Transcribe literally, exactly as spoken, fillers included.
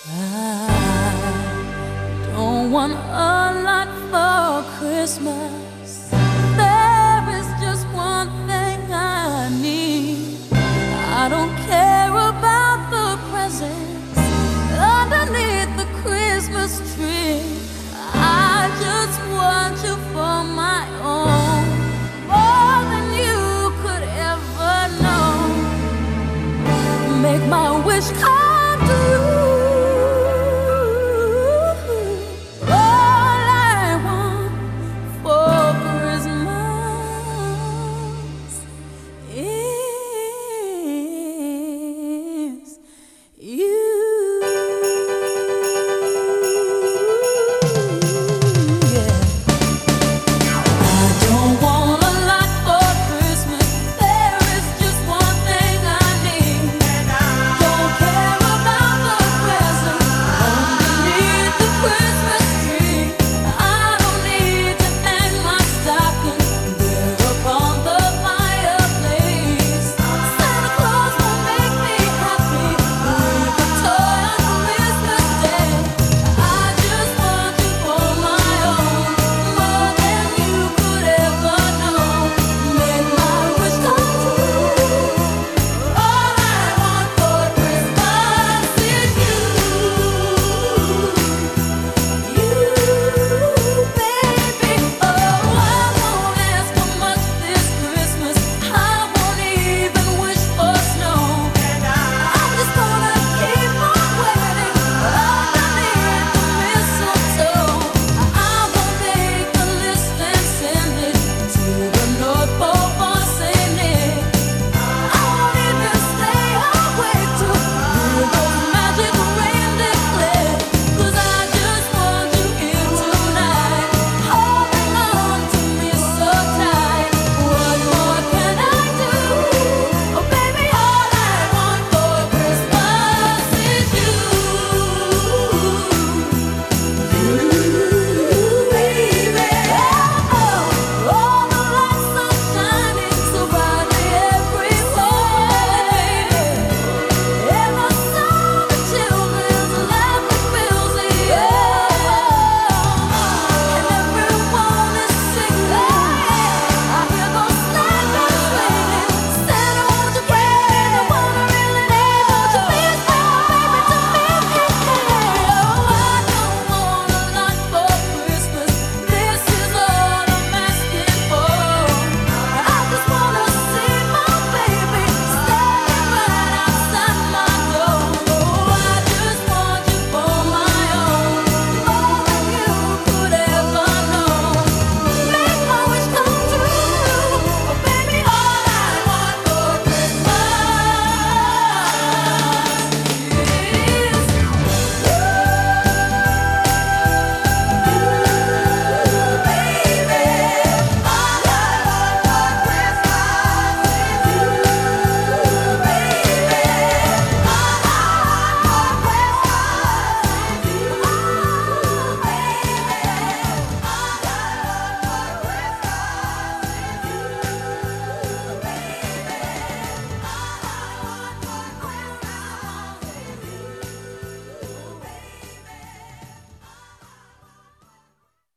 I don't want a lot for Christmas. There is just one thing I need. I don't care about the presents underneath the Christmas tree. I just want you for my own, more than you could ever know. Make my wish come